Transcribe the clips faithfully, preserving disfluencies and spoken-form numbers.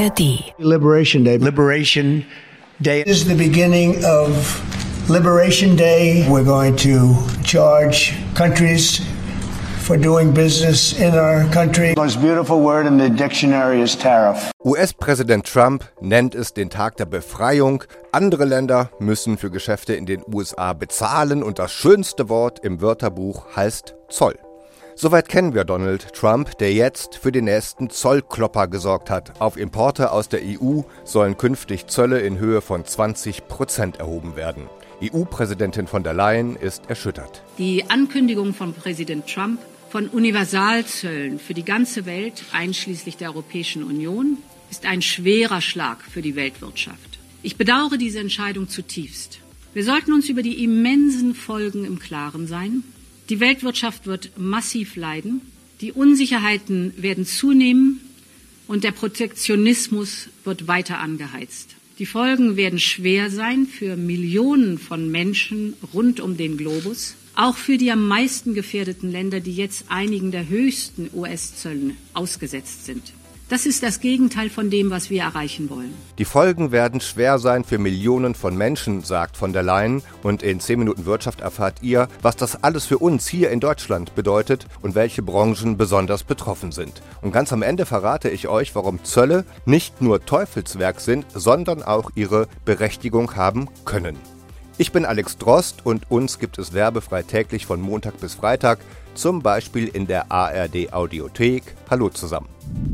R D. Liberation Day. Liberation Day This is the beginning of Liberation Day. We're going to charge countries for doing business in our country. The most beautiful word in the dictionary is tariff. U S-Präsident Trump nennt es den Tag der Befreiung. Andere Länder müssen für Geschäfte in den U S A bezahlen und das schönste Wort im Wörterbuch heißt Zoll. Soweit kennen wir Donald Trump, der jetzt für den nächsten Zollklopper gesorgt hat. Auf Importe aus der E U sollen künftig Zölle in Höhe von zwanzig Prozent erhoben werden. E U-Präsidentin von der Leyen ist erschüttert. Die Ankündigung von Präsident Trump von Universalzöllen für die ganze Welt, einschließlich der Europäischen Union, ist ein schwerer Schlag für die Weltwirtschaft. Ich bedauere diese Entscheidung zutiefst. Wir sollten uns über die immensen Folgen im Klaren sein. Die Weltwirtschaft wird massiv leiden, die Unsicherheiten werden zunehmen und der Protektionismus wird weiter angeheizt. Die Folgen werden schwer sein für Millionen von Menschen rund um den Globus, auch für die am meisten gefährdeten Länder, die jetzt einigen der höchsten U S-Zöllen ausgesetzt sind. Das ist das Gegenteil von dem, was wir erreichen wollen. Die Folgen werden schwer sein für Millionen von Menschen, sagt von der Leyen. Und in zehn Minuten Wirtschaft erfahrt ihr, was das alles für uns hier in Deutschland bedeutet und welche Branchen besonders betroffen sind. Und ganz am Ende verrate ich euch, warum Zölle nicht nur Teufelswerk sind, sondern auch ihre Berechtigung haben können. Ich bin Alex Drost und uns gibt es werbefrei täglich von Montag bis Freitag, zum Beispiel in der A R D Audiothek. Hallo zusammen.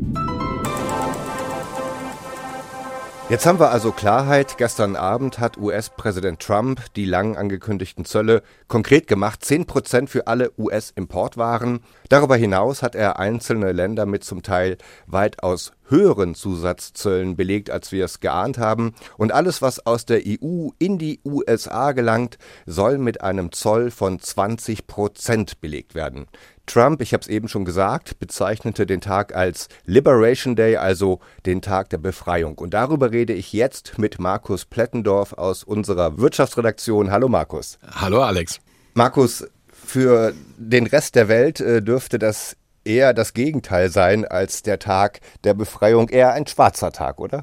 Jetzt haben wir also Klarheit. Gestern Abend hat U S-Präsident Trump die lang angekündigten Zölle konkret gemacht. zehn Prozent für alle U S-Importwaren. Darüber hinaus hat er einzelne Länder mit zum Teil weitaus höheren Zusatzzöllen belegt, als wir es geahnt haben. Und alles, was aus der E U in die U S A gelangt, soll mit einem Zoll von zwanzig Prozent belegt werden. Trump, ich habe es eben schon gesagt, bezeichnete den Tag als Liberation Day, also den Tag der Befreiung. Und darüber rede ich jetzt mit Markus Plettendorf aus unserer Wirtschaftsredaktion. Hallo Markus. Hallo Alex. Markus, für den Rest der Welt äh, dürfte das eher das Gegenteil sein als der Tag der Befreiung, eher ein schwarzer Tag, oder?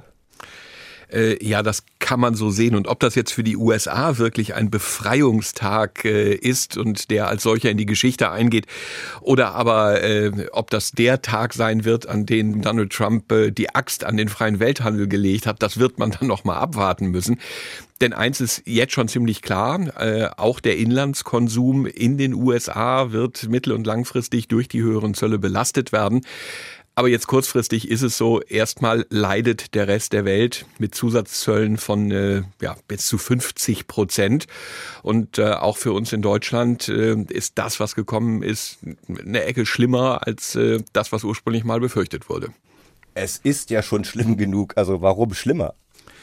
Äh, ja, das kann man so sehen. Und ob das jetzt für die U S A wirklich ein Befreiungstag äh, ist und der als solcher in die Geschichte eingeht, oder aber äh, ob das der Tag sein wird, an dem Donald Trump äh, die Axt an den freien Welthandel gelegt hat, das wird man dann noch mal abwarten müssen. Denn eins ist jetzt schon ziemlich klar, äh, auch der Inlandskonsum in den U S A wird mittel- und langfristig durch die höheren Zölle belastet werden. Aber jetzt kurzfristig ist es so, erstmal leidet der Rest der Welt mit Zusatzzöllen von äh, ja, bis zu fünfzig Prozent. Und äh, auch für uns in Deutschland äh, ist das, was gekommen ist, eine Ecke schlimmer als äh, das, was ursprünglich mal befürchtet wurde. Es ist ja schon schlimm genug, also warum schlimmer?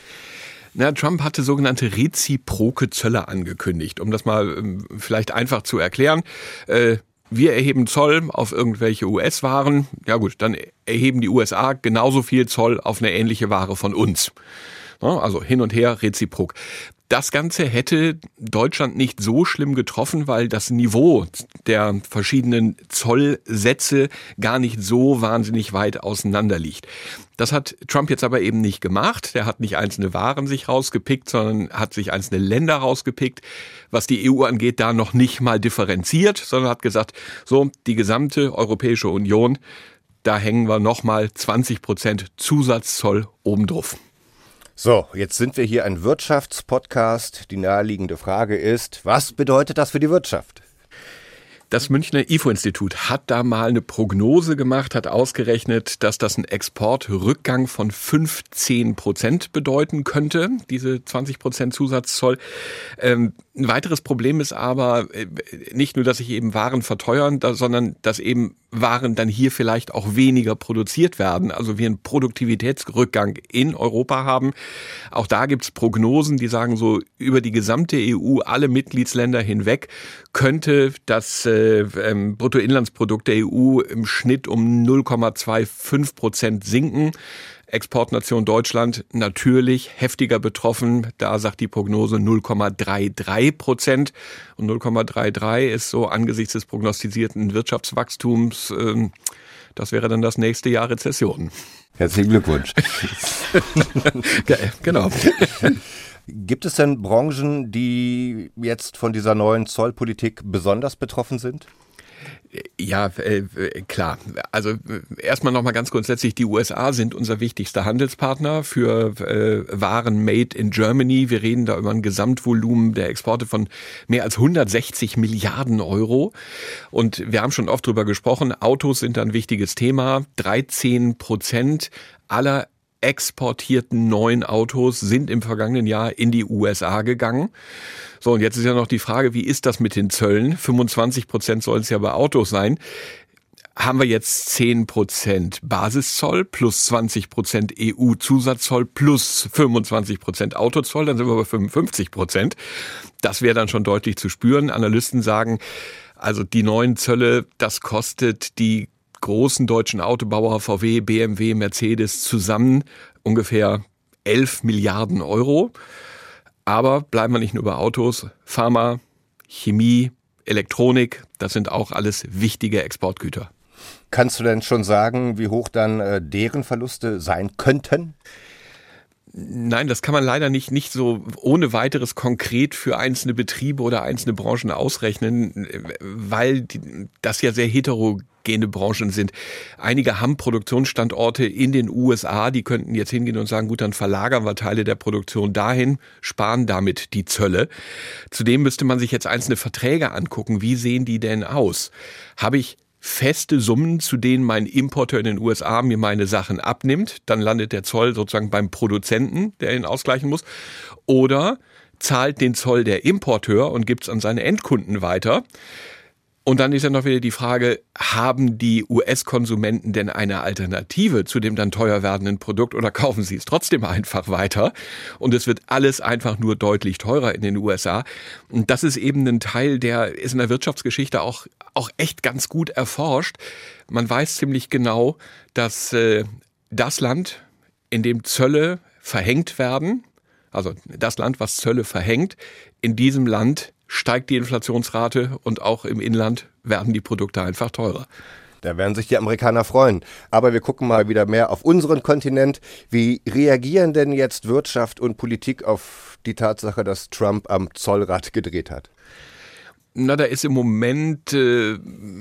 Na, Trump hatte sogenannte reziproke Zölle angekündigt, um das mal ähm, vielleicht einfach zu erklären. Äh, Wir erheben Zoll auf irgendwelche U S-Waren. Ja gut, dann erheben die U S A genauso viel Zoll auf eine ähnliche Ware von uns. Also hin und her reziprok. Das Ganze hätte Deutschland nicht so schlimm getroffen, weil das Niveau der verschiedenen Zollsätze gar nicht so wahnsinnig weit auseinander liegt. Das hat Trump jetzt aber eben nicht gemacht. Der hat nicht einzelne Waren sich rausgepickt, sondern hat sich einzelne Länder rausgepickt. Was die E U angeht, da noch nicht mal differenziert, sondern hat gesagt, so, die gesamte Europäische Union, da hängen wir nochmal zwanzig Prozent Zusatzzoll obendrauf. So, jetzt sind wir hier ein Wirtschaftspodcast. Die naheliegende Frage ist, was bedeutet das für die Wirtschaft? Das Münchner I F O-Institut hat da mal eine Prognose gemacht, hat ausgerechnet, dass das einen Exportrückgang von fünfzehn Prozent bedeuten könnte, diese zwanzig Prozent Zusatzzoll. Ähm, ein weiteres Problem ist aber äh, nicht nur, dass sich eben Waren verteuern, da, sondern dass eben Waren dann hier vielleicht auch weniger produziert werden. Also wir einen Produktivitätsrückgang in Europa haben. Auch da gibt's Prognosen, die sagen so, über die gesamte E U, alle Mitgliedsländer hinweg, könnte das äh, ähm, Bruttoinlandsprodukt der E U im Schnitt um null Komma fünfundzwanzig Prozent sinken. Exportnation Deutschland natürlich heftiger betroffen. Da sagt die Prognose null Komma dreiunddreißig Prozent. Und null Komma dreiunddreißig ist so angesichts des prognostizierten Wirtschaftswachstums äh, Das wäre dann das nächste Jahr Rezession. Herzlichen Glückwunsch. Genau. Gibt es denn Branchen, die jetzt von dieser neuen Zollpolitik besonders betroffen sind? Ja, äh, klar. Also erstmal nochmal ganz grundsätzlich, die U S A sind unser wichtigster Handelspartner für äh, Waren made in Germany. Wir reden da über ein Gesamtvolumen der Exporte von mehr als hundertsechzig Milliarden Euro. Und wir haben schon oft drüber gesprochen, Autos sind ein wichtiges Thema. dreizehn Prozent aller exportierten neuen Autos sind im vergangenen Jahr in die U S A gegangen. So, und jetzt ist ja noch die Frage, wie ist das mit den Zöllen? fünfundzwanzig Prozent sollen es ja bei Autos sein. Haben wir jetzt zehn Prozent Basiszoll plus zwanzig Prozent E U-Zusatzzoll plus fünfundzwanzig Prozent Autozoll, dann sind wir bei fünfundfünfzig Prozent. Das wäre dann schon deutlich zu spüren. Analysten sagen, also die neuen Zölle, das kostet die großen deutschen Autobauer V W, B M W, Mercedes zusammen ungefähr elf Milliarden Euro. Aber bleiben wir nicht nur bei Autos, Pharma, Chemie, Elektronik, das sind auch alles wichtige Exportgüter. Kannst du denn schon sagen, wie hoch dann äh, deren Verluste sein könnten? Nein, das kann man leider nicht, nicht so ohne weiteres konkret für einzelne Betriebe oder einzelne Branchen ausrechnen, weil die, das ja sehr heterogene Branchen sind. Einige haben Produktionsstandorte in den U S A, die könnten jetzt hingehen und sagen, gut, dann verlagern wir Teile der Produktion dahin, sparen damit die Zölle. Zudem müsste man sich jetzt einzelne Verträge angucken. Wie sehen die denn aus? Habe ich feste Summen, zu denen mein Importeur in den U S A mir meine Sachen abnimmt, dann landet der Zoll sozusagen beim Produzenten, der ihn ausgleichen muss, oder zahlt den Zoll der Importeur und gibt es an seine Endkunden weiter. Und dann ist ja noch wieder die Frage, haben die U S-Konsumenten denn eine Alternative zu dem dann teuer werdenden Produkt oder kaufen sie es trotzdem einfach weiter? Und es wird alles einfach nur deutlich teurer in den U S A. Und das ist eben ein Teil, der ist in der Wirtschaftsgeschichte auch, auch echt ganz gut erforscht. Man weiß ziemlich genau, dass äh, das Land, in dem Zölle verhängt werden, also das Land, was Zölle verhängt, in diesem Land steigt die Inflationsrate und auch im Inland werden die Produkte einfach teurer. Da werden sich die Amerikaner freuen. Aber wir gucken mal wieder mehr auf unseren Kontinent. Wie reagieren denn jetzt Wirtschaft und Politik auf die Tatsache, dass Trump am Zollrad gedreht hat? Na, da ist im Moment äh,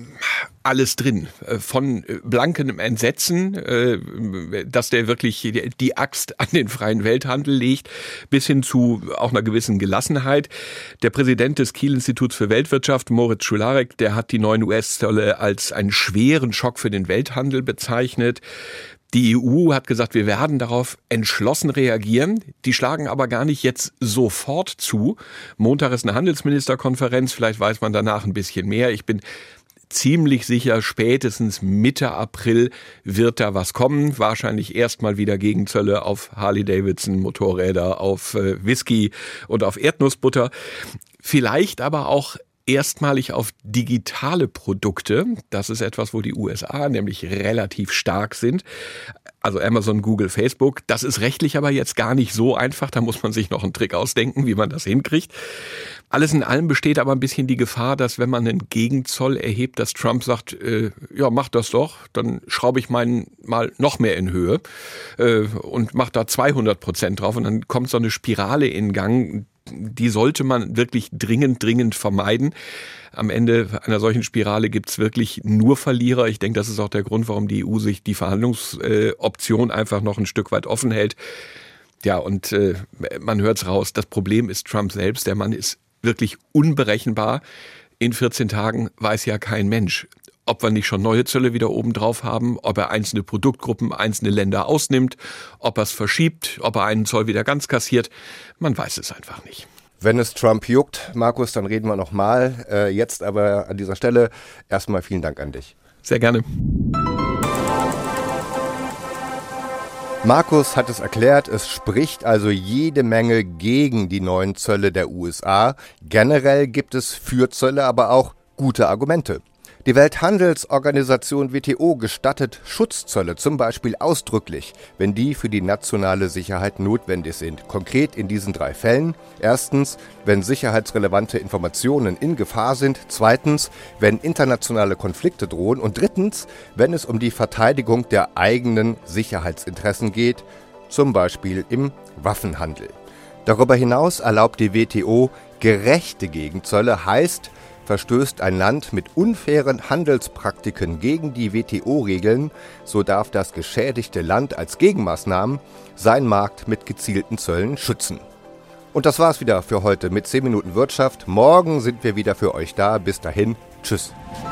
alles drin. Von blankem Entsetzen, äh, dass der wirklich die, die Axt an den freien Welthandel legt, bis hin zu auch einer gewissen Gelassenheit. Der Präsident des Kiel-Instituts für Weltwirtschaft, Moritz Schularek, der hat die neuen U S-Zölle als einen schweren Schock für den Welthandel bezeichnet. Die E U hat gesagt, wir werden darauf entschlossen reagieren. Die schlagen aber gar nicht jetzt sofort zu. Montag ist eine Handelsministerkonferenz, vielleicht weiß man danach ein bisschen mehr. Ich bin ziemlich sicher, spätestens Mitte April wird da was kommen. Wahrscheinlich erstmal wieder Gegenzölle auf Harley-Davidson, Motorräder, auf äh, Whisky und auf Erdnussbutter. Vielleicht aber auch erstmalig auf digitale Produkte. Das ist etwas, wo die U S A nämlich relativ stark sind. Also Amazon, Google, Facebook. Das ist rechtlich aber jetzt gar nicht so einfach. Da muss man sich noch einen Trick ausdenken, wie man das hinkriegt. Alles in allem besteht aber ein bisschen die Gefahr, dass wenn man einen Gegenzoll erhebt, dass Trump sagt, äh, ja, mach das doch, dann schraube ich meinen mal noch mehr in Höhe äh, und mach da zweihundert Prozent drauf und dann kommt so eine Spirale in Gang. Die sollte man wirklich dringend, dringend vermeiden. Am Ende einer solchen Spirale gibt's wirklich nur Verlierer. Ich denke, das ist auch der Grund, warum die E U sich die Verhandlungsoption einfach noch ein Stück weit offen hält. Ja, und äh, man hört's raus. Das Problem ist Trump selbst. Der Mann ist wirklich unberechenbar. In vierzehn Tagen weiß ja kein Mensch, ob wir nicht schon neue Zölle wieder oben drauf haben, ob er einzelne Produktgruppen, einzelne Länder ausnimmt, ob er es verschiebt, ob er einen Zoll wieder ganz kassiert. Man weiß es einfach nicht. Wenn es Trump juckt, Markus, dann reden wir nochmal. Äh, jetzt aber an dieser Stelle erstmal vielen Dank an dich. Sehr gerne. Markus hat es erklärt, es spricht also jede Menge gegen die neuen Zölle der U S A. Generell gibt es für Zölle aber auch gute Argumente. Die Welthandelsorganisation W T O gestattet Schutzzölle zum Beispiel ausdrücklich, wenn die für die nationale Sicherheit notwendig sind. Konkret in diesen drei Fällen. Erstens, wenn sicherheitsrelevante Informationen in Gefahr sind. Zweitens, wenn internationale Konflikte drohen. Und drittens, wenn es um die Verteidigung der eigenen Sicherheitsinteressen geht, zum Beispiel im Waffenhandel. Darüber hinaus erlaubt die W T O gerechte Gegenzölle, heißt, verstößt ein Land mit unfairen Handelspraktiken gegen die W T O-Regeln, so darf das geschädigte Land als Gegenmaßnahmen seinen Markt mit gezielten Zöllen schützen. Und das war's wieder für heute mit zehn Minuten Wirtschaft. Morgen sind wir wieder für euch da. Bis dahin, tschüss.